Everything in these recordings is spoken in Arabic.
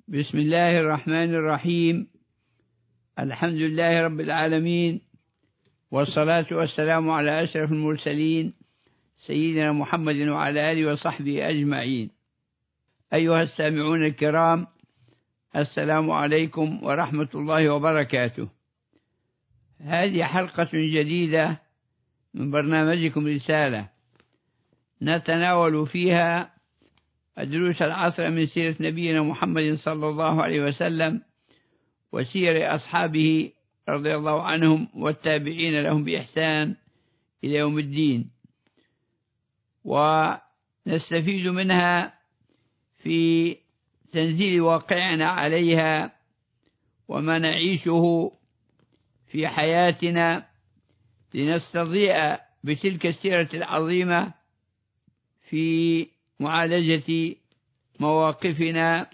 بسم الله الرحمن الرحيم. الحمد لله رب العالمين، والصلاة والسلام على أشرف المرسلين سيدنا محمد وعلى آله وصحبه أجمعين. أيها السامعون الكرام، السلام عليكم ورحمة الله وبركاته. هذه حلقة جديدة من برنامجكم رسالة نتناول فيها دروس العصر من سيرة نبينا محمد صلى الله عليه وسلم وسير أصحابه رضي الله عنهم والتابعين لهم بإحسان إلى يوم الدين، ونستفيد منها في تنزيل واقعنا عليها وما نعيشه في حياتنا لنستضيء بتلك السيرة العظيمة في معالجة مواقفنا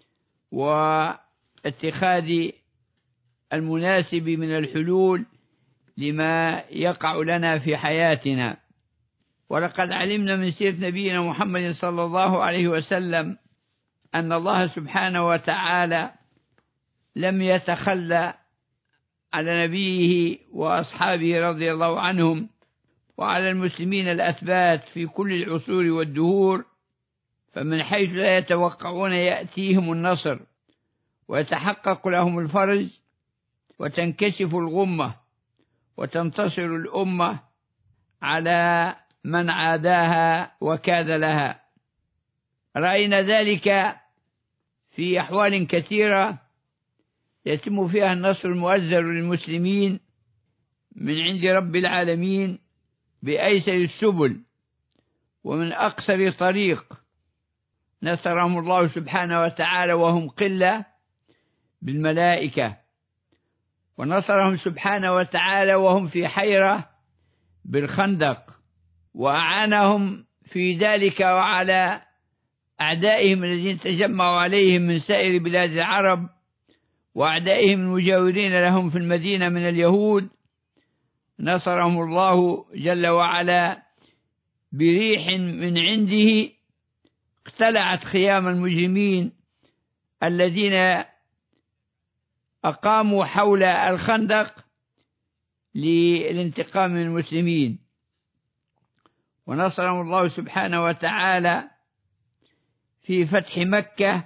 واتخاذ المناسب من الحلول لما يقع لنا في حياتنا. ولقد علمنا من سيرة نبينا محمد صلى الله عليه وسلم أن الله سبحانه وتعالى لم يتخلى على نبيه وأصحابه رضي الله عنهم وعلى المسلمين الأثبات في كل العصور والدهور، فمن حيث لا يتوقعون يأتيهم النصر ويتحقق لهم الفرج وتنكشف الغمة وتنتصر الأمة على من عاداها وكاد لها. رأينا ذلك في أحوال كثيرة يتم فيها النصر المؤزر للمسلمين من عند رب العالمين بأيسر السبل ومن أقصر طريق. نصرهم الله سبحانه وتعالى وهم قلة بالملائكة، ونصرهم سبحانه وتعالى وهم في حيرة بالخندق، وأعانهم في ذلك وعلى أعدائهم الذين تجمعوا عليهم من سائر بلاد العرب وأعدائهم المجاورين لهم في المدينة من اليهود. نصرهم الله جل وعلا بريح من عنده اقتلعت خيام المجرمين الذين أقاموا حول الخندق للانتقام من المسلمين. ونصرهم الله سبحانه وتعالى في فتح مكة،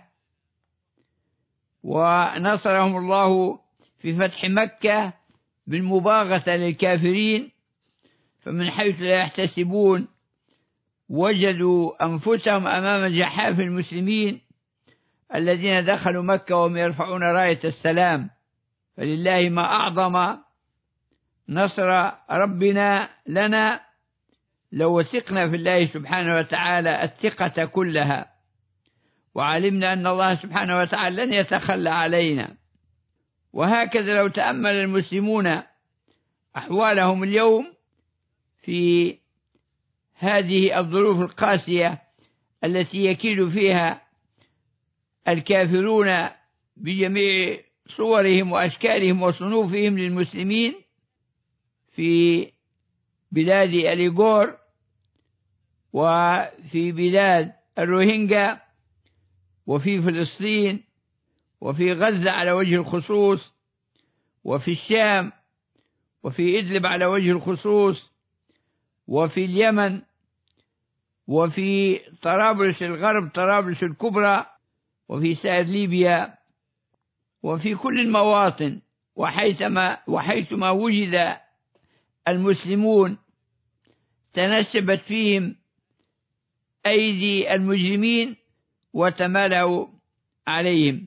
ونصرهم الله في فتح مكة بالمباغتة للكافرين، فمن حيث لا يحتسبون وجدوا أنفسهم أمام جحاف المسلمين الذين دخلوا مكة وهم يرفعون راية السلام. فلله ما أعظم نصر ربنا لنا لو وثقنا في الله سبحانه وتعالى الثقة كلها، وعلمنا أن الله سبحانه وتعالى لن يتخلى علينا. وهكذا لو تأمل المسلمون أحوالهم اليوم في هذه الظروف القاسية التي يكيد فيها الكافرون بجميع صورهم وأشكالهم وصنوفهم للمسلمين في بلاد الإيغور وفي بلاد الروهينجا وفي فلسطين وفي غزة على وجه الخصوص وفي الشام وفي إدلب على وجه الخصوص وفي اليمن وفي طرابلس الغرب طرابلس الكبرى وفي سائر ليبيا وفي كل المواطن وحيثما وجد المسلمون تنسبت فيهم أيدي المجرمين وتمالأوا عليهم.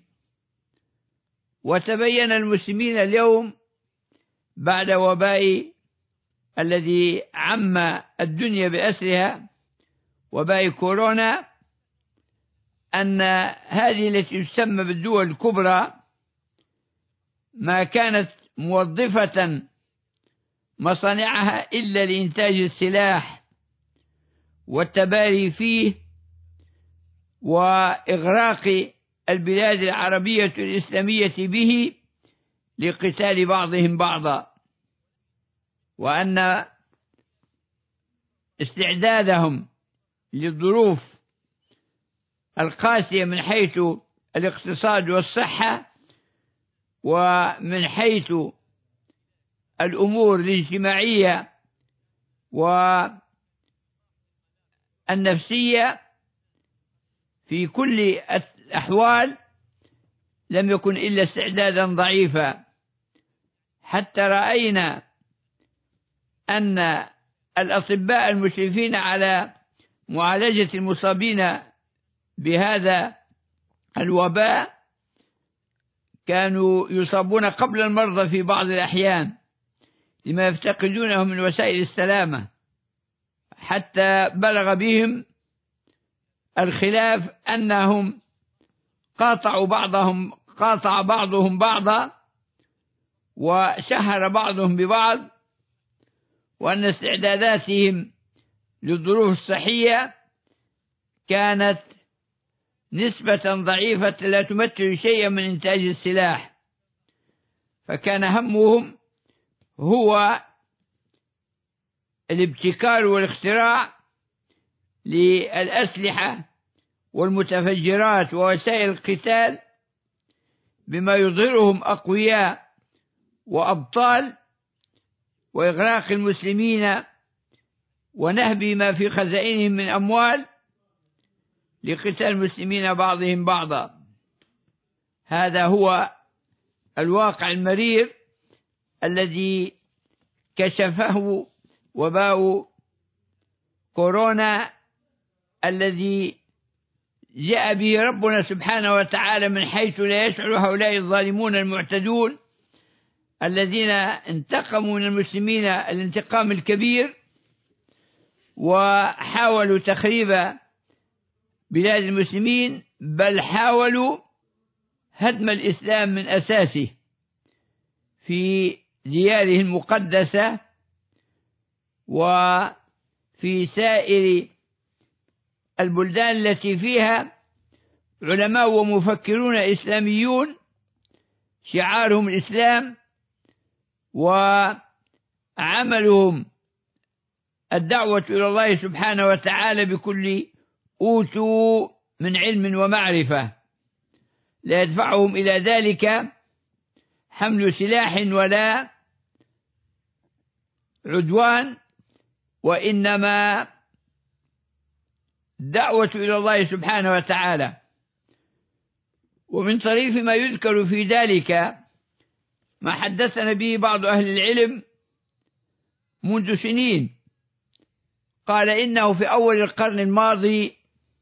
وتبين المسلمين اليوم بعد وباء الذي عم الدنيا بأسرها وباء كورونا أن هذه التي تسمى بالدول الكبرى ما كانت موظفة مصانعها إلا لإنتاج السلاح والتباري فيه وإغراق البلاد العربية الإسلامية به لقتال بعضهم بعضا، وأن استعدادهم للظروف القاسية من حيث الاقتصاد والصحة، ومن حيث الأمور الاجتماعية والنفسية في كل الأحوال لم يكن إلا استعدادا ضعيفا، حتى رأينا أن الأطباء المشرفين على معالجة المصابين بهذا الوباء كانوا يصابون قبل المرضى في بعض الأحيان لما يفتقدونه من وسائل السلامة، حتى بلغ بهم الخلاف أنهم قاطع بعضهم بعضا وشهر بعضهم ببعض، وأن استعداداتهم للظروف الصحية كانت نسبة ضعيفة لا تمثل شيئا من إنتاج السلاح، فكان همهم هو الابتكار والاختراع للأسلحة والمتفجرات ووسائل القتال بما يظهرهم أقوياء وأبطال، وإغراق المسلمين ونهب ما في خزائنهم من أموال لقتال المسلمين بعضهم بعضا. هذا هو الواقع المرير الذي كشفه وباء كورونا الذي جاء به ربنا سبحانه وتعالى من حيث لا يشعر هؤلاء الظالمون المعتدون الذين انتقموا من المسلمين الانتقام الكبير، وحاولوا تخريب بلاد المسلمين، بل حاولوا هدم الإسلام من أساسه في دياره المقدسة وفي سائر البلدان التي فيها علماء ومفكرون إسلاميون شعارهم الإسلام وعملهم الدعوة إلى الله سبحانه وتعالى بكل أوتوا من علم ومعرفة، لا يدفعهم إلى ذلك حمل سلاح ولا عدوان، وإنما دعوة إلى الله سبحانه وتعالى. ومن طريف ما يذكر في ذلك ما حدثنا به بعض أهل العلم منذ سنين، قال إنه في أول القرن الماضي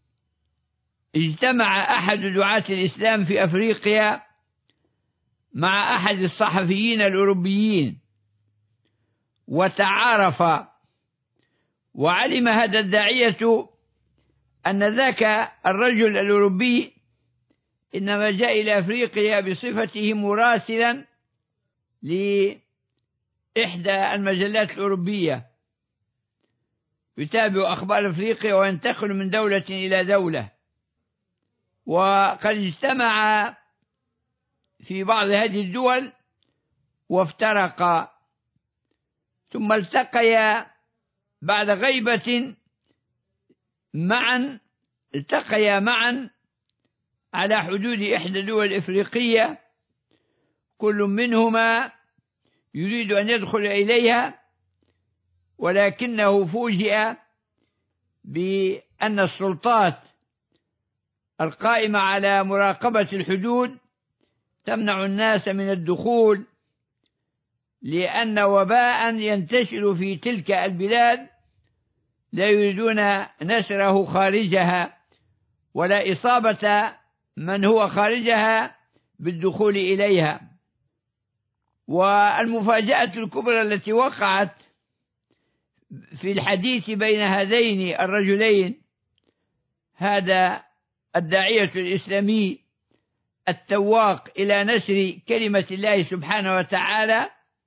اجتمع أحد دعاة الإسلام في أفريقيا مع أحد الصحفيين الأوروبيين وتعارف، وعلم هذا الداعية أن ذاك الرجل الأوروبي إنما جاء إلى أفريقيا بصفته مراسلا لإحدى المجلات الأوروبية يتابع أخبار أفريقيا وينتقل من دولة إلى دولة، وقد اجتمع في بعض هذه الدول وافترقا، ثم التقيا بعد غيبة معا، التقيا معا على حدود إحدى الدول الإفريقية، كل منهما يريد أن يدخل إليها، ولكنه فوجئ بأن السلطات القائمة على مراقبة الحدود تمنع الناس من الدخول، لأن وباء ينتشر في تلك البلاد لا يريدون نشره خارجها ولا إصابة من هو خارجها بالدخول إليها. والمفاجأة الكبرى التي وقعت في الحديث بين هذين الرجلين، هذا الداعية الإسلامي التواق إلى نشر كلمة الله سبحانه وتعالى،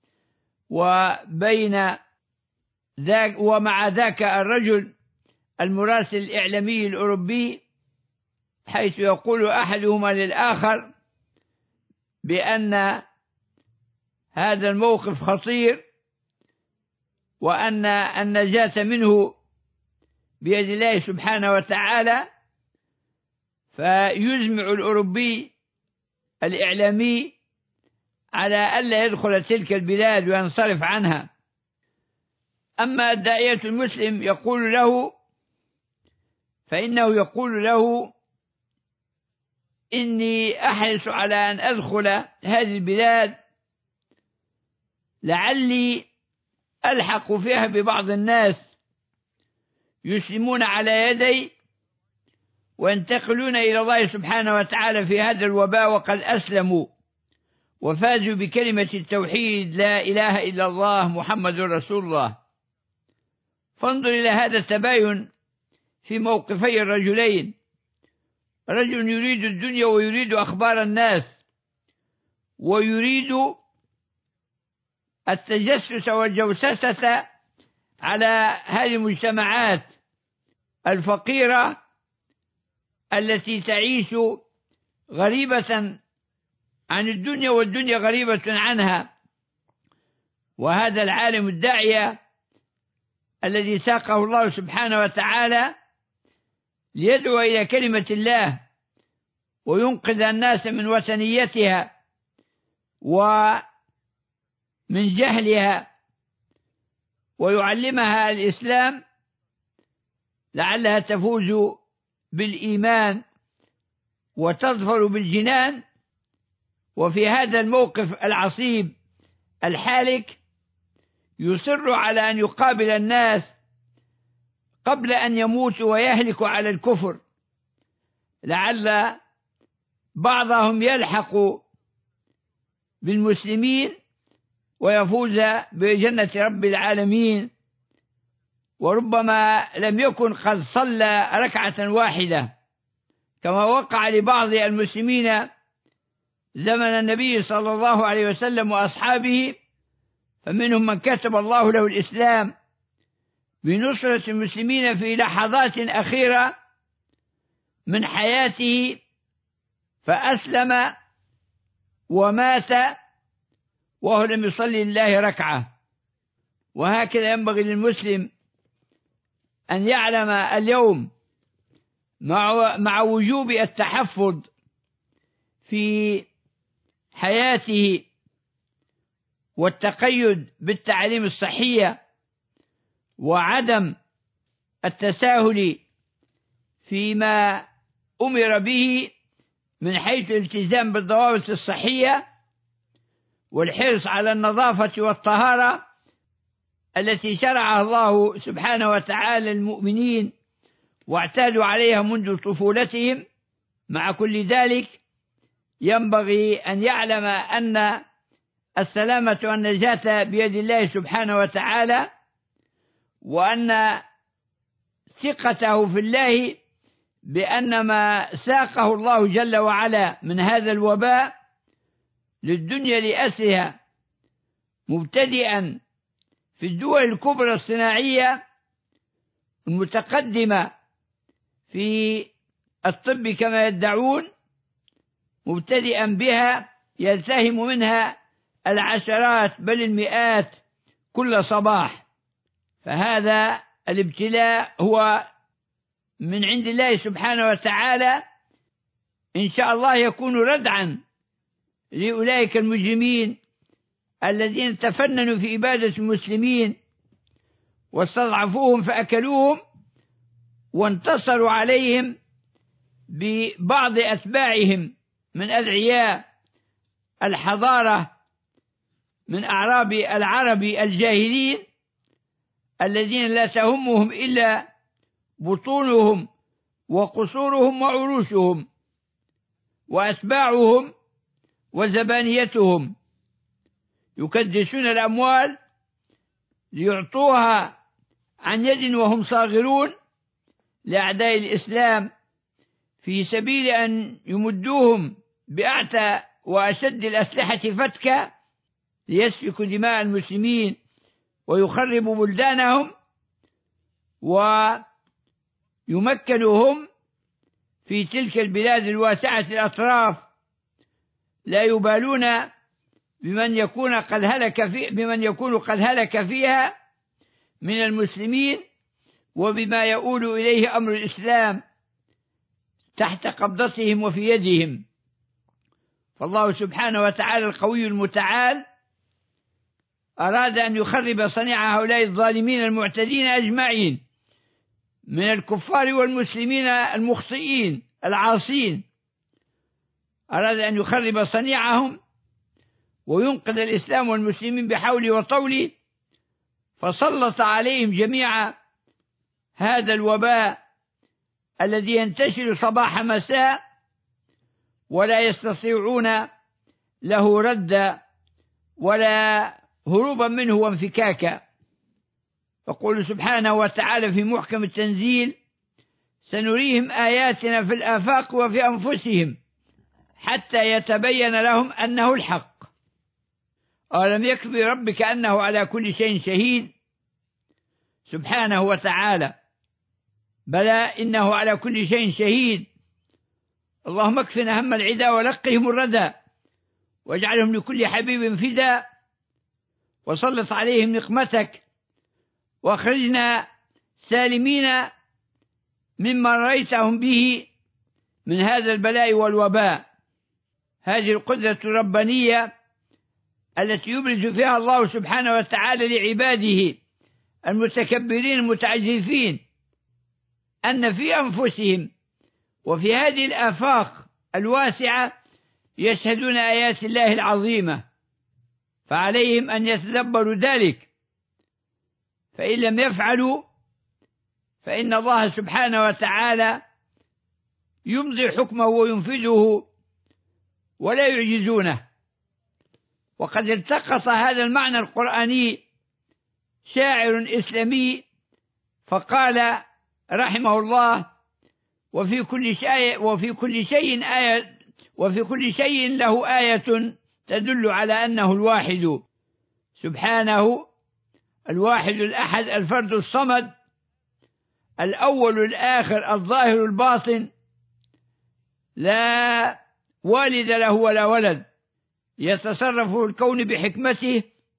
ومع ذاك الرجل المراسل الإعلامي الأوروبي، حيث يقول أحدهما للآخر بأن هذا الموقف خطير وأن النجاة منه بيد الله سبحانه وتعالى، فيزمع الأوروبي الإعلامي على ألا يدخل تلك البلاد وينصرف عنها. أما الداعية المسلم فإنه يقول له إني أحرص على أن أدخل هذه البلاد لعلي ألحق فيها ببعض الناس يسلمون على يدي وينتقلون إلى الله سبحانه وتعالى في هذا الوباء وقد أسلموا وفازوا بكلمة التوحيد لا إله إلا الله محمد رسول الله. فانظر إلى هذا التباين في موقفي الرجلين، رجل يريد الدنيا ويريد أخبار الناس ويريد التجسس والجوسسة على هذه المجتمعات الفقيرة التي تعيش غريبة عن الدنيا والدنيا غريبة عنها. وهذا العالم الداعية الذي ساقه الله سبحانه وتعالى ليدعو إلى كلمة الله وينقذ الناس من وثنيتها ومن جهلها ويعلمها الإسلام لعلها تفوز بالإيمان وتظفر بالجنان. وفي هذا الموقف العصيب الحالك يصر على أن يقابل الناس قبل أن يموتوا ويهلكوا على الكفر، لعل بعضهم يلحق بالمسلمين ويفوز بجنة رب العالمين، وربما لم يكن قد صلى ركعة واحدة كما وقع لبعض المسلمين زمن النبي صلى الله عليه وسلم وأصحابه، فمنهم من كتب الله له الإسلام بنصرة المسلمين في لحظات أخيرة من حياته فأسلم ومات وهو لم يصلي لله ركعة. وهكذا ينبغي للمسلم أن يعلم اليوم مع وجوب التحفظ في حياته والتقيد بالتعليم الصحية وعدم التساهل فيما أمر به من حيث الالتزام بالضوابط الصحية والحرص على النظافة والطهارة التي شرعها الله سبحانه وتعالى للمؤمنين واعتادوا عليها منذ طفولتهم. مع كل ذلك ينبغي أن يعلم أن السلامة والنجاة بيد الله سبحانه وتعالى، وأن ثقته في الله بأن ما ساقه الله جل وعلا من هذا الوباء للدنيا لأسرها مبتدئا في الدول الكبرى الصناعية المتقدمة في الطب كما يدعون، مبتدئا بها يلتهم منها العشرات بل المئات كل صباح. فهذا الابتلاء هو من عند الله سبحانه وتعالى، إن شاء الله يكون ردعا لأولئك المجرمين الذين تفننوا في إبادة المسلمين واستضعفوهم فأكلوهم وانتصروا عليهم ببعض أتباعهم من أدعياء الحضارة من أعراب العرب الجاهلين الذين لا تهمهم إلا بطونهم وقصورهم وعروشهم وأتباعهم وزبانيتهم، يكدسون الأموال ليعطوها عن يد وهم صاغرون لأعداء الإسلام في سبيل أن يمدوهم بأعتى وأشد الأسلحة فتكا ليسفكوا دماء المسلمين ويخربوا بلدانهم ويمكنوهم في تلك البلاد الواسعة الأطراف، لا يبالون بمن يكون قد هلك فيها من المسلمين وبما يؤول إليه أمر الإسلام، تحت قبضتهم وفي يدهم. فالله سبحانه وتعالى القوي المتعال أراد أن يخرب صنيع هؤلاء الظالمين المعتدين أجمعين من الكفار والمسلمين المخطئين العاصين، أراد أن يخرب صنيعهم وينقذ الإسلام والمسلمين بحوله وطوله، فسلط عليهم جميعا هذا الوباء الذي ينتشر صباح مساء ولا يستطيعون له ردا ولا هروبا منه وانفكاكا. يقول سبحانه وتعالى في محكم التنزيل: سنريهم آياتنا في الآفاق وفي أنفسهم حتى يتبين لهم أنه الحق. أولم يكف بربك أنه على كل شيء شهيد؟ سبحانه وتعالى، بلى إنه على كل شيء شهيد. اللهم اكفنا هم العدا ولقهم الردى واجعلهم لكل حبيب فدا، وسلط عليهم نقمتك واخرجنا سالمين مما رأيتهم به من هذا البلاء والوباء. هذه القدرة الربانية التي يبرز فيها الله سبحانه وتعالى لعباده المتكبرين المتعجرفين أن في أنفسهم وفي هذه الآفاق الواسعة يشهدون آيات الله العظيمة، فعليهم أن يتدبروا ذلك، فإن لم يفعلوا فإن الله سبحانه وتعالى يمضي حكمه وينفذه ولا يعجزونه. وقد التقط هذا المعنى القرآني شاعر إسلامي فقال رحمه الله: وفي كل شيء له آية تدل على أنه الواحد سبحانه، الواحد الأحد الفرد الصمد، الأول الآخر الظاهر الباطن، لا والد له ولا ولد، يتصرف الكون بحكمته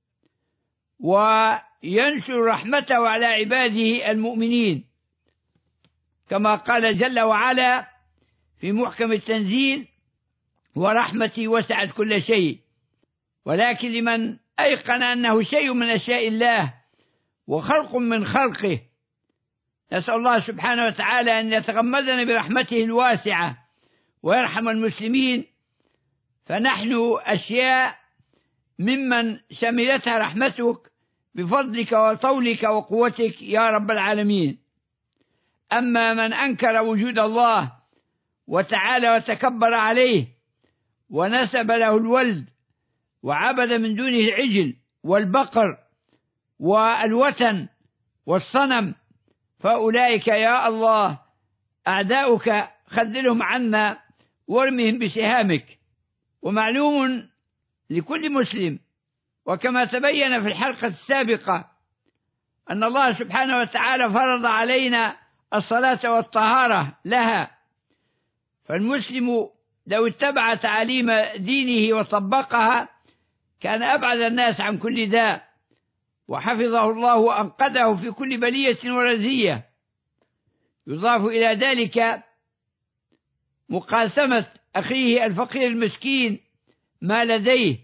وينشر رحمته على عباده المؤمنين، كما قال جل وعلا في محكم التنزيل: ورحمتي وسعت كل شيء. ولكن لمن أيقن أنه شيء من أشياء الله وخلق من خلقه، نسأل الله سبحانه وتعالى أن يتغمدنا برحمته الواسعة ويرحم المسلمين، فنحن أشياء ممن شملتها رحمتك بفضلك وطولك وقوتك يا رب العالمين. أما من أنكر وجود الله وتعالى وتكبر عليه ونسب له الولد وعبد من دونه العجل والبقر والوثن والصنم، فأولئك يا الله أعداؤك خذلهم عنا وارمهم بسهامك. ومعلوم لكل مسلم، وكما تبين في الحلقة السابقة، أن الله سبحانه وتعالى فرض علينا الصلاة والطهارة لها، فالمسلم لو اتبع تعاليم دينه وطبقها كان أبعد الناس عن كل داء، وحفظه الله وأنقذه في كل بلية ورزية. يضاف إلى ذلك مقاسمة أخيه الفقير المسكين ما لديه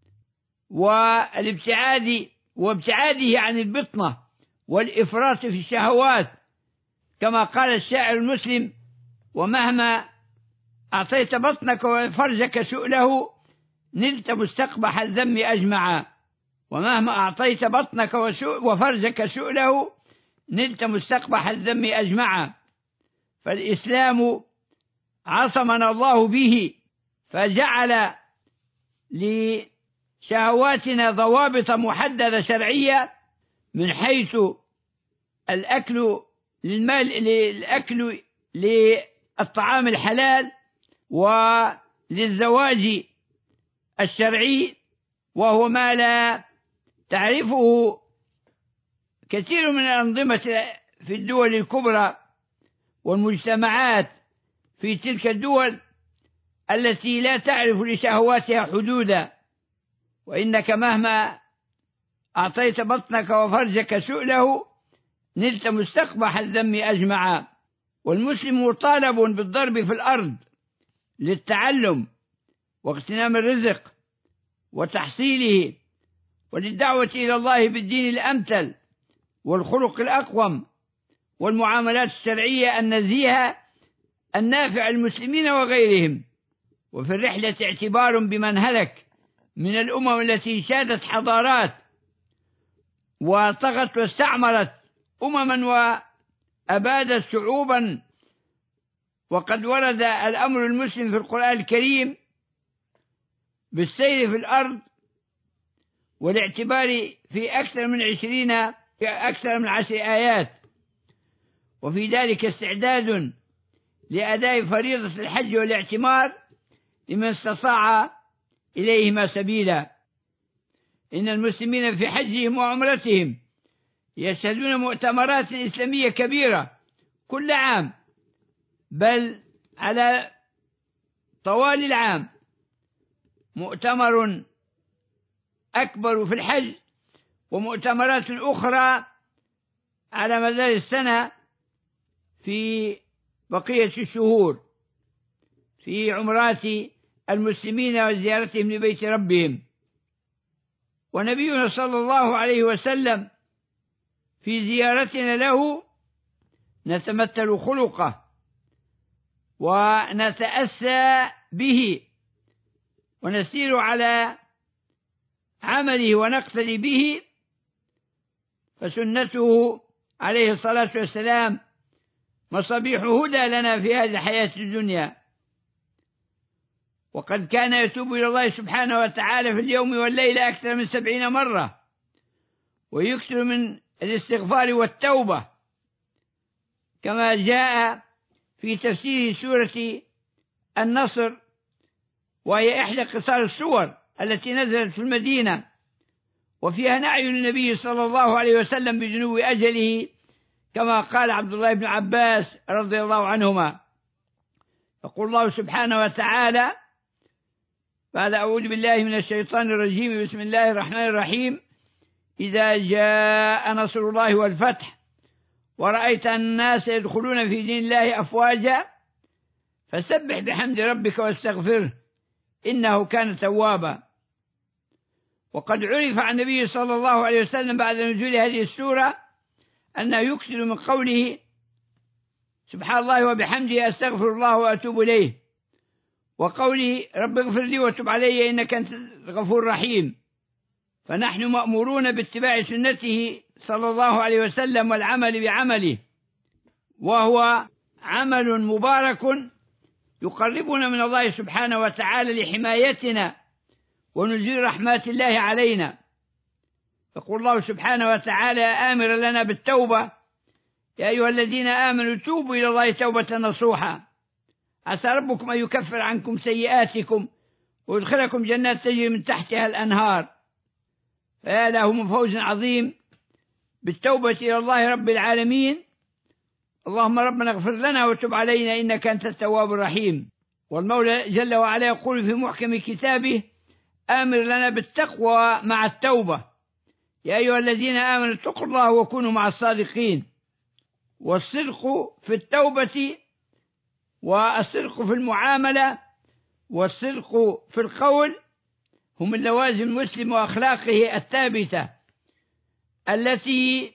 وابتعاده عن البطنة والإفراط في الشهوات، كما قال الشاعر المسلم: ومهما أعطيت بطنك وفرجك سؤله نلت مستقبح الذم أجمعا. ومهما أعطيت بطنك وفرجك سؤله نلت مستقبح الذم أجمعا. فالإسلام عصمنا الله به، فجعل لشهواتنا ضوابط محددة شرعية، من حيث الأكل للطعام الحلال، وللزواج الشرعي، وهو ما لا تعرفه كثير من الأنظمة في الدول الكبرى والمجتمعات في تلك الدول التي لا تعرف لشهواتها حدودا. وإنك مهما أعطيت بطنك وفرجك سؤله نلت مستقبح الذم أجمعا. والمسلم مطالب بالضرب في الأرض للتعلم واغتنام الرزق وتحصيله، وللدعوة إلى الله بالدين الأمثل والخلق الأقوم والمعاملات الشرعية النزيهة النافع المسلمين وغيرهم. وفي الرحلة اعتبار بمن هلك من الأمم التي شادت حضارات وطغت واستعمرت أمما وأبادت شعوبا. وقد ورد الأمر المسلم في القرآن الكريم بالسير في الأرض والاعتبار في أكثر من 10 آيات، وفي ذلك استعداد لأداء فريضة الحج والاعتمار لمن استطاع إليهما سبيلا. إن المسلمين في حجهم وعمرتهم يشهدون مؤتمرات إسلامية كبيرة كل عام، بل على طوال العام مؤتمر أكبر في الحج ومؤتمرات أخرى على مدار السنة في بقية الشهور في عمرات المسلمين وزيارتهم لبيت ربهم. ونبينا صلى الله عليه وسلم في زيارتنا له نتمثل خلقه ونتأسى به ونسير على عمله ونقتدي به، فسنته عليه الصلاة والسلام مصابيح هدى لنا في هذه الحياة الدنيا. وقد كان يتوب إلى الله سبحانه وتعالى في اليوم والليلة أكثر من 70 مرة، ويكثر من الاستغفار والتوبة، كما جاء في تفسير سورة النصر، وهي إحدى قصار السور التي نزلت في المدينة، وفيها نعي للنبي صلى الله عليه وسلم بجنو أجله، كما قال عبد الله بن عباس رضي الله عنهما. يقول الله سبحانه وتعالى بعد أعوذ بالله من الشيطان الرجيم بسم الله الرحمن الرحيم: إذا جاء نصر الله والفتح ورأيت الناس يدخلون في دين الله أفواجا فسبح بحمد ربك واستغفره إنه كان توابا. وقد عرف عن النبي صلى الله عليه وسلم بعد نزول هذه السورة أنه يكثر من قوله سبحان الله وبحمده أستغفر الله وأتوب إليه، وقوله رب اغفر لي وتب علي إنك أنت الغفور الرحيم. فنحن مأمورون باتباع سنته صلى الله عليه وسلم والعمل بعمله، وهو عمل مبارك يقربنا من الله سبحانه وتعالى لحمايتنا ونزول رحمات الله علينا. يقول الله سبحانه وتعالى آمرا لنا بالتوبة: يا أيها الذين آمنوا توبوا إلى الله توبة نصوحا عسى ربكم أن يكفر عنكم سيئاتكم ويدخلكم جنات تجري من تحتها الأنهار. فيا له من فوز عظيم بالتوبة إلى الله رب العالمين. اللهم ربنا اغفر لنا وتب علينا إنك أنت التواب الرحيم. والمولى جل وعلا يقول في محكم كتابه آمر لنا بالتقوى مع التوبة: يا أيها الذين آمنوا اتقوا الله وكونوا مع الصادقين. والصدق في التوبة والصدق في المعاملة والصدق في القول هم من لوازم المسلم وأخلاقه الثابتة التي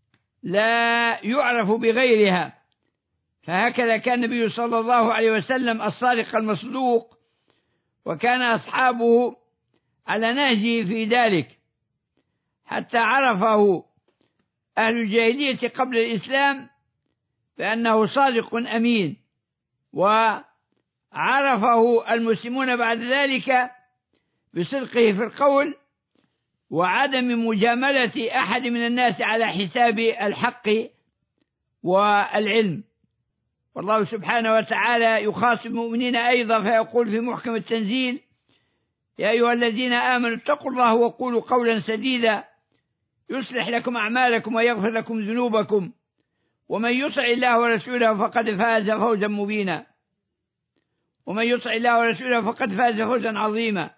لا يعرف بغيرها. فهكذا كان النبي صلى الله عليه وسلم الصادق المصدوق، وكان أصحابه على نهجه في ذلك، حتى عرفه أهل الجاهلية قبل الإسلام بأنه صادق أمين، وعرفه المسلمون بعد ذلك بصدقه في القول وعدم مجاملة أحد من الناس على حساب الحق والعلم. والله سبحانه وتعالى يخاطب المؤمنين أيضا فيقول في محكم التنزيل: يا أيها الذين آمنوا اتقوا الله وقولوا قولا سديدا يصلح لكم أعمالكم ويغفر لكم ذنوبكم ومن يطع الله ورسوله فقد فاز فوزا مبينا. ومن يطع الله ورسوله فقد فاز فوزا عظيما.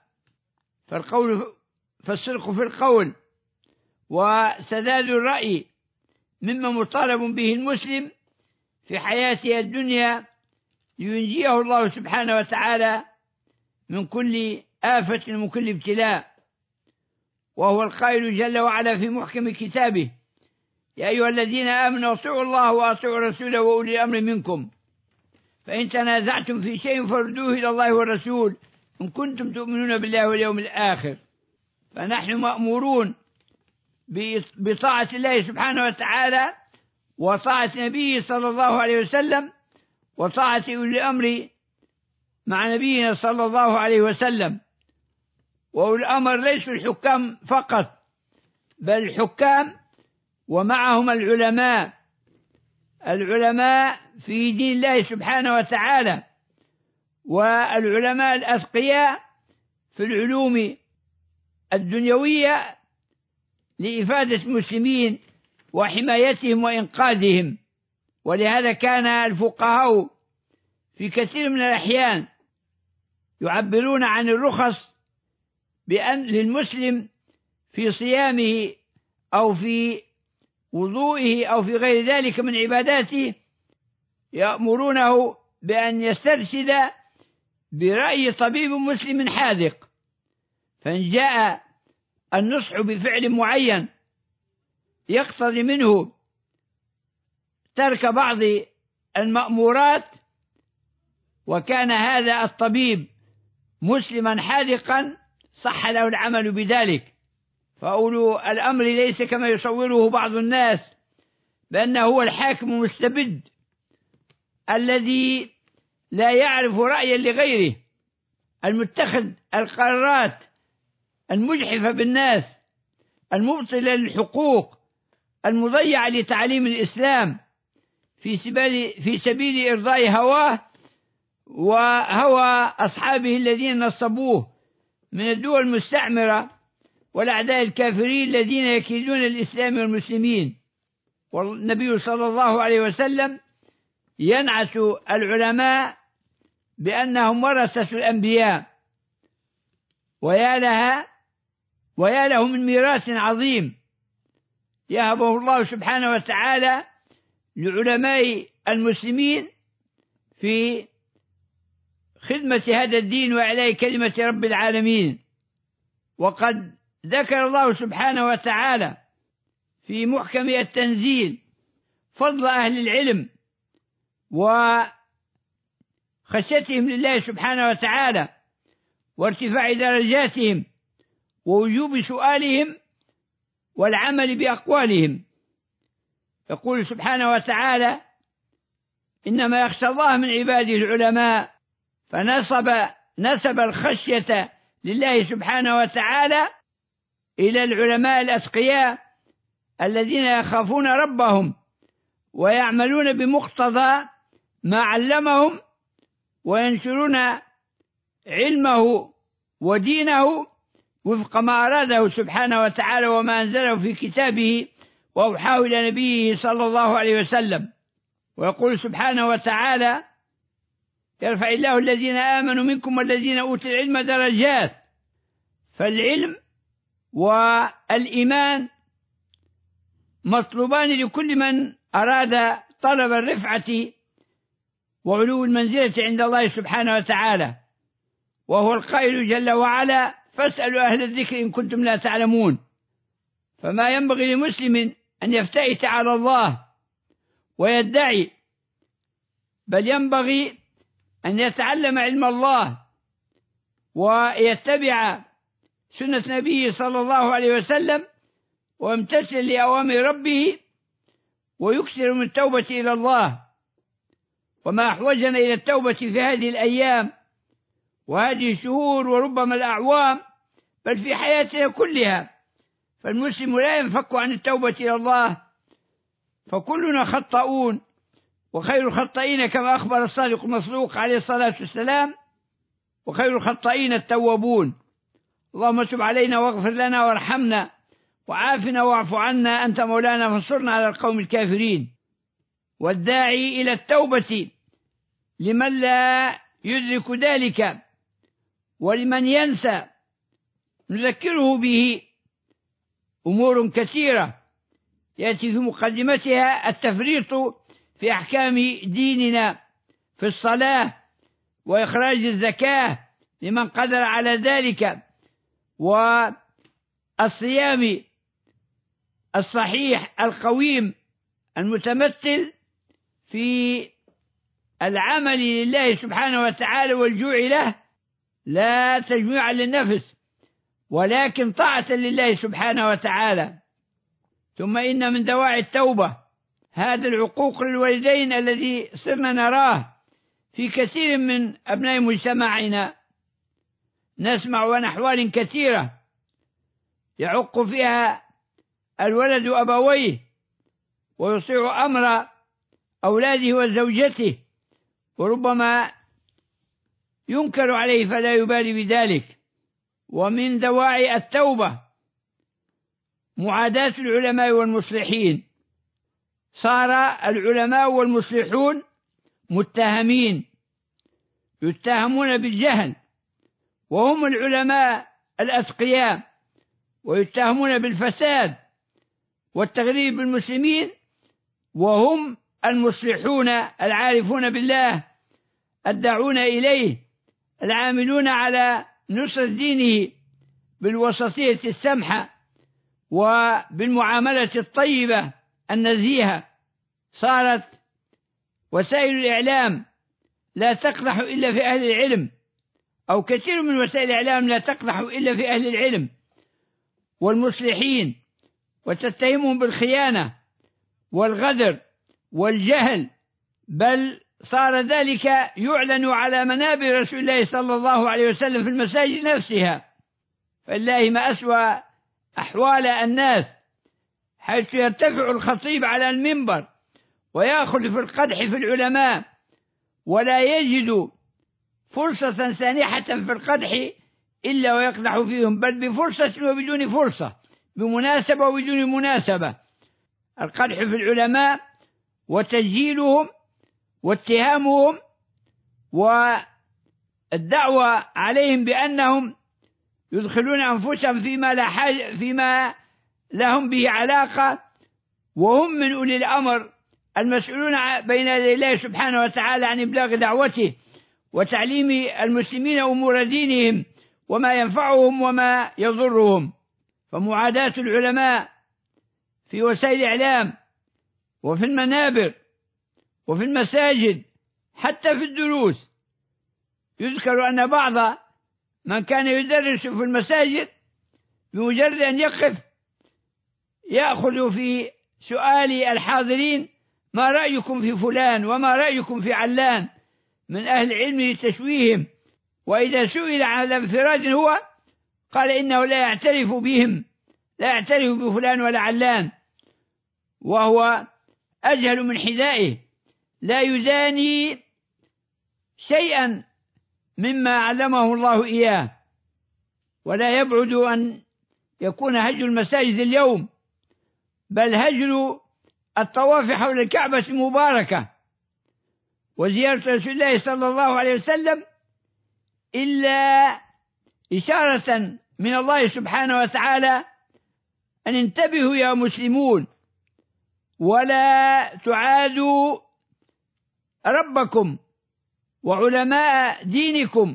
فالصدق في القول وسداد الرأي مما مطالب به المسلم في حياته الدنيا لينجيه الله سبحانه وتعالى من كل آفة ومن كل ابتلاء. وهو القائل جل وعلا في محكم كتابه: يا أيها الذين آمنوا اطيعوا الله وأطيعوا الرسول وأولي الأمر منكم، فإن تنازعتم في شيء فردوه إلى الله والرسول إن كنتم تؤمنون بالله واليوم الآخر. فنحن مأمورون بطاعة الله سبحانه وتعالى وطاعة نبيه صلى الله عليه وسلم وطاعة أولي الأمر مع نبينا صلى الله عليه وسلم. وأولي الأمر ليسوا الحكام فقط، بل الحكام ومعهم العلماء في دين الله سبحانه وتعالى، والعلماء الأتقياء في العلوم الدنيوية لإفادة المسلمين وحمايتهم وإنقاذهم. ولهذا كان الفقهاء في كثير من الأحيان يعبرون عن الرخص بأن للمسلم في صيامه أو في وضوئه أو في غير ذلك من عباداته، يأمرونه بأن يسترشد برأي طبيب مسلم حاذق، فإن جاء النصح بفعل معين يقتضي منه ترك بعض المأمورات، وكان هذا الطبيب مسلما حاذقا صح له العمل بذلك. فأولو الأمر ليس كما يصوره بعض الناس بأنه هو الحاكم المستبد الذي لا يعرف رأيا لغيره، المتخذ القرارات المجحفة بالناس، المبطلة للحقوق، المضيعة لتعليم الإسلام في سبيل إرضاء هواه وهوى أصحابه الذين نصبوه من الدول المستعمرة والأعداء الكافرين الذين يكيدون الإسلام والمسلمين. والنبي صلى الله عليه وسلم ينعت العلماء بأنهم ورثة الأنبياء، ويا له من ميراث عظيم يهبه الله سبحانه وتعالى لعلماء المسلمين في خدمة هذا الدين وإعلاء كلمة رب العالمين. وقد ذكر الله سبحانه وتعالى في محكم التنزيل فضل أهل العلم وخشيتهم لله سبحانه وتعالى وارتفاع درجاتهم ووجوب سؤالهم والعمل بأقوالهم. يقول سبحانه وتعالى: إنما يخشى الله من عباده العلماء، فنسب الخشية لله سبحانه وتعالى إلى العلماء الأتقياء الذين يخافون ربهم ويعملون بمقتضى ما علمهم وينشرون علمه ودينه وفق ما أراده سبحانه وتعالى وما أنزله في كتابه وأوحاه إلى نبيه صلى الله عليه وسلم. ويقول سبحانه وتعالى: يرفع الله الذين آمنوا منكم والذين أوتوا العلم درجات. فالعلم والإيمان مطلوبان لكل من أراد طلب الرفعة وعلو المنزلة عند الله سبحانه وتعالى، وهو القائل جل وعلا: فاسألوا أهل الذكر إن كنتم لا تعلمون. فما ينبغي لمسلم أن يفتئت على الله ويدعي، بل ينبغي أن يتعلم علم الله ويتبع سنة نبيه صلى الله عليه وسلم ويمتثل لأوامر ربه ويكثر من التوبة إلى الله. وما أحوجنا إلى التوبة في هذه الأيام وهذه الشهور وربما الأعوام، بل في حياتنا كلها، فالمسلم لا ينفك عن التوبة إلى الله، فكلنا خطاؤون، وخير الخطائين كما أخبر الصادق المصدوق عليه الصلاة والسلام: وخير الخطائين التوابون. اللهم تب علينا واغفر لنا وارحمنا وعافنا واعف عنا، أنت مولانا فانصرنا على القوم الكافرين. والداعي إلى التوبة لمن لا يدرك ذلك ولمن ينسى نذكره به أمور كثيرة يأتي في مقدمتها التفريط في أحكام ديننا في الصلاة وإخراج الزكاة لمن قدر على ذلك، والصيام الصحيح القويم المتمثل في العمل لله سبحانه وتعالى والجوع له، لا تجميعا للنفس ولكن طاعة لله سبحانه وتعالى. ثم إن من دواعي التوبة هذا العقوق للوالدين الذي صرنا نراه في كثير من أبناء مجتمعنا، نسمع عن أحوال كثيرة يعق فيها الولد أبويه ويطيع أمر أولاده وزوجته، وربما ينكر عليه فلا يبالي بذلك. ومن دواعي التوبة معاداة العلماء والمصلحين، صار العلماء والمصلحون متهمين، يتهمون بالجهل وهم العلماء الأتقياء، ويتهمون بالفساد والتغريب بالمسلمين وهم المصلحون العارفون بالله الداعون إليه العاملون على نصرة دينه بالوسطية السمحة وبالمعاملة الطيبة النزيهة. صارت وسائل الإعلام لا تقدح إلا في أهل العلم، أو كثير من وسائل الإعلام لا تقدح إلا في أهل العلم والمصلحين، وتتهمهم بالخيانة والغدر والجهل، بل صار ذلك يعلن على منابر رسول الله صلى الله عليه وسلم في المساجد نفسها. فالله ما أسوأ أحوال الناس، حيث يرتفع الخطيب على المنبر ويأخذ في القدح في العلماء ولا يجد فرصة سانحة في القدح إلا ويقدح فيهم، بل بفرصة وبدون فرصة، بمناسبة وبدون مناسبة، القدح في العلماء وتسجيلهم واتهامهم والدعوة عليهم بأنهم يدخلون أنفسهم فيما لهم به علاقة، وهم من أولي الأمر المسؤولون بين يدي الله سبحانه وتعالى عن إبلاغ دعوته وتعليم المسلمين أمور دينهم وما ينفعهم وما يضرهم. فمعاداة العلماء في وسائل الإعلام وفي المنابر وفي المساجد حتى في الدروس، يذكر أن بعض من كان يدرس في المساجد بمجرد أن يقف يأخذ في سؤال الحاضرين ما رأيكم في فلان وما رأيكم في علان من أهل العلم لتشويههم، وإذا سئل على انفراد هو قال إنه لا يعترف بهم، لا يعترف بفلان ولا علان، وهو أجهل من حذائه، لا يداني شيئا مما علمه الله إياه. ولا يبعد أن يكون هجر المساجد اليوم، بل هجر الطواف حول الكعبة المباركة وزيارة رسول الله صلى الله عليه وسلم إلا إشارة من الله سبحانه وتعالى أن انتبهوا يا مسلمون ولا تعادوا ربكم وعلماء دينكم،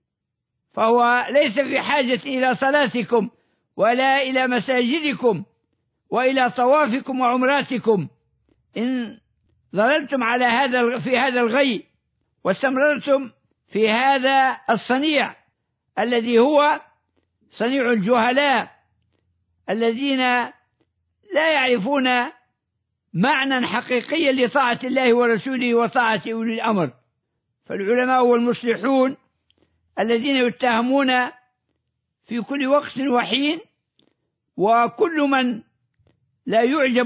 فهو ليس في حاجة إلى صلاتكم ولا إلى مساجدكم وإلى طوافكم وعمراتكم. إن ظللتم في هذا الغي واستمررتم في هذا الصنيع الذي هو صنيع الجهلاء الذين لا يعرفون معنى حقيقيا لطاعة الله ورسوله وطاعة أولي الأمر. فالعلماء والمصلحون الذين يتهمون في كل وقت وحين، وكل من لا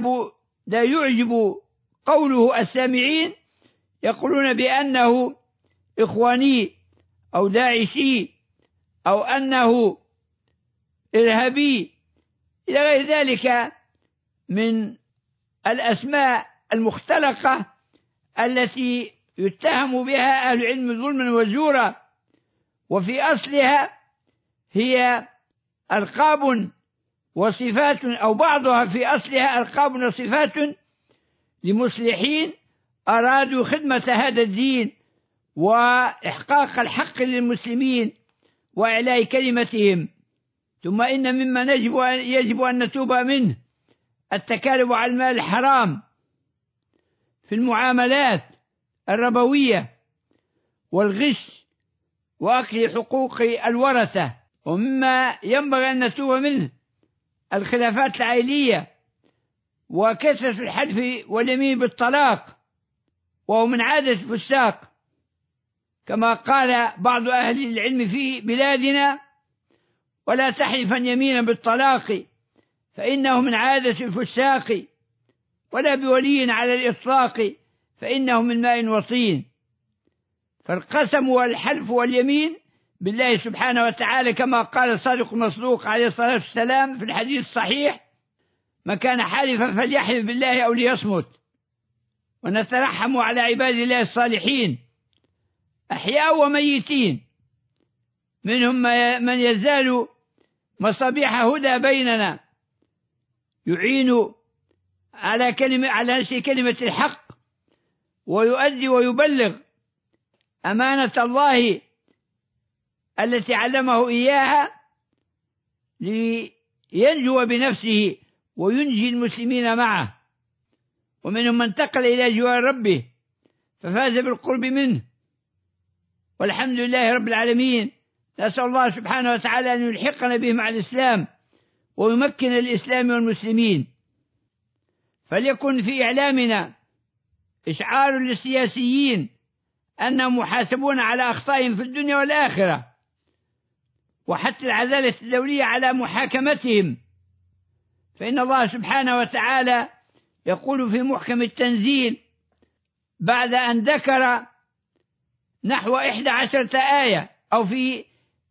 يعجب قوله السامعين يقولون بأنه إخواني أو داعشي أو أنه إرهابي إلى غير ذلك من الأسماء المختلقة التي يتهم بها أهل العلم ظلما وزورا، وفي أصلها هي ألقاب وصفات، أو بعضها في أصلها ألقاب وصفات لمصلحين أرادوا خدمة هذا الدين وإحقاق الحق للمسلمين وإعلاء كلمتهم. ثم إن مما يجب أن نتوب منه التكالب على المال الحرام في المعاملات الربوية والغش وأكل حقوق الورثة. ومما ينبغي أن نتوب منه الخلافات العائلية وكثرة الحلف واليمين بالطلاق، وهو من عادة الفساق، كما قال بعض أهل العلم في بلادنا: ولا تحلفا يمينا بالطلاق فإنه من عادة الفساق، ولا بولي على الإطلاق فإنه من ماء وطين. فالقسم والحلف واليمين بالله سبحانه وتعالى كما قال الصادق المصدوق عليه الصلاة والسلام في الحديث الصحيح: من كان حالفا فليحلف بالله أو ليصمت. ونترحم على عباد الله الصالحين أحياء وميتين، منهم من يزال مصابيح هدى بيننا يعين على نشر كلمة الحق ويؤدي ويبلغ أمانة الله التي علمه إياها لينجو بنفسه وينجي المسلمين معه. ومنهم من انتقل إلى جوار ربه ففاز بالقرب منه، والحمد لله رب العالمين. نسأل الله سبحانه وتعالى أن يلحقنا به مع الإسلام ويمكن الإسلام والمسلمين. فليكن في إعلامنا إشعار للسياسيين أنهم محاسبون على أخطائهم في الدنيا والآخرة، وحتى العدالة الدولية على محاكمتهم. فإن الله سبحانه وتعالى يقول في محكم التنزيل بعد أن ذكر نحو 11 آية أو في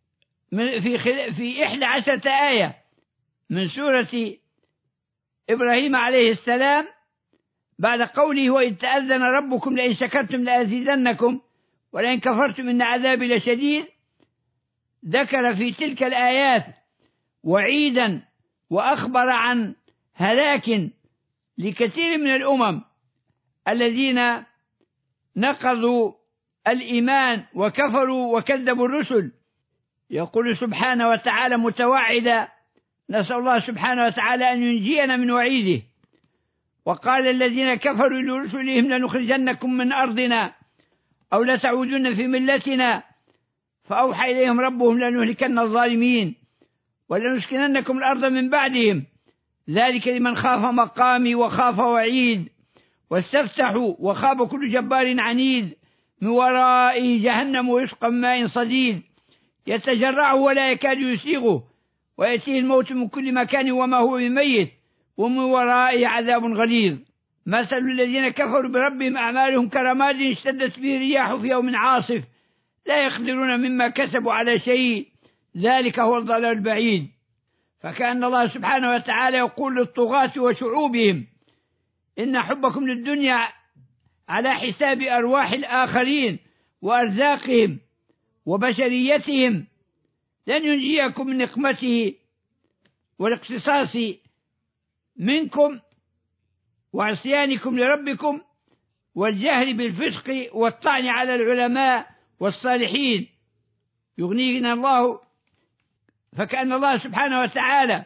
11 آية من سورة إبراهيم عليه السلام، بعد قوله: وإذ تأذن ربكم لئن شكرتم لأزيدنكم ولئن كفرتم إن عذابي لشديد، ذكر في تلك الآيات وعيدا وأخبر عن هلاك لكثير من الأمم الذين نقضوا الإيمان وكفروا وكذبوا الرسل. يقول سبحانه وتعالى متوعدا: نسأل الله سبحانه وتعالى أن ينجينا من وعيده: وقال الذين كفروا لرسلهم لنخرجنكم من أرضنا أو لتعودن في ملتنا فأوحى إليهم ربهم لنهلكن الظالمين ولنسكننكم الأرض من بعدهم ذلك لمن خاف مقامي وخاف وعيد واستفتحوا وخاب كل جبار عنيد من ورائه جهنم ويسقى من ماء صديد يتجرعه ولا يكاد يسيغه ويأتيه الموت من كل مكان وما هو بميت ومن ورائه عذاب غليظ. مثل الذين كفروا بربهم أعمالهم كرماد اشتدت به الرياح في يوم عاصف لا يقدرون مما كسبوا على شيء ذلك هو الضلال البعيد. فكأن الله سبحانه وتعالى يقول للطغاة وشعوبهم: إن حبكم للدنيا على حساب أرواح الآخرين وأرزاقهم وبشريتهم لن ينجيكم من نقمته والاقتصاص منكم وعصيانكم لربكم والجهل بالفسق والطعن على العلماء والصالحين يغنينا الله. فكأن الله سبحانه وتعالى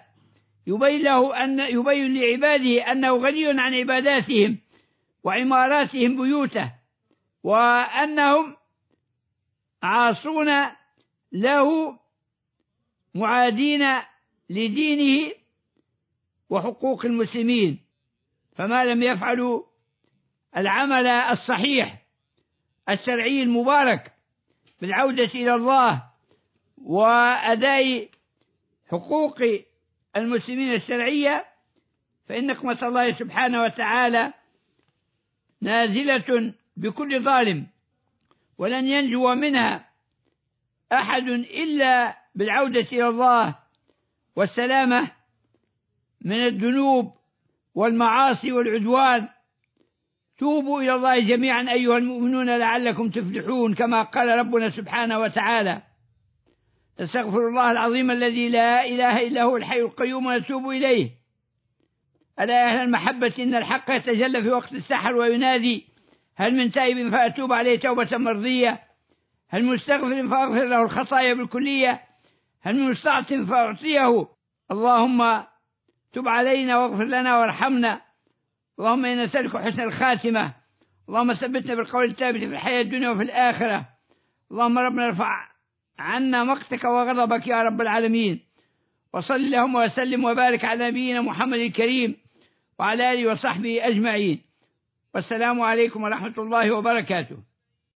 يبين لعباده أنه غني عن عباداتهم وعماراتهم بيوته، وأنهم عاصون له معادين لدينه وحقوق المسلمين. فما لم يفعلوا العمل الصحيح الشرعي المبارك بالعودة إلى الله وأداء حقوق المسلمين الشرعية، فإن نقمة الله سبحانه وتعالى نازلة بكل ظالم، ولن ينجو منها أحد إلا بالعودة إلى الله والسلامة من الذنوب والمعاصي والعدوان. توبوا إلى الله جميعا أيها المؤمنون لعلكم تفلحون، كما قال ربنا سبحانه وتعالى: نستغفر الله العظيم الذي لا إله إلا هو الحي القيوم ونتوب إليه. ألا أهل المحبة إن الحق يتجلى في وقت السحر وينادي: هل من تائب فأتوب عليه توبة مرضية؟ هل مستغفر فأغفر له الخطايا بالكلية؟ هل من مستعط فأعطيه؟ اللهم تب علينا واغفر لنا وارحمنا. اللهم إنا نسألك حسن الخاتمة. اللهم ثبتنا بالقول الثابت في الحياة الدنيا وفي الآخرة. اللهم ربنا ارفع عنا مقتك وغضبك يا رب العالمين. وصل اللهم وسلم وبارك على نبينا محمد الكريم وعلى آله وصحبه أجمعين. والسلام عليكم ورحمة الله وبركاته.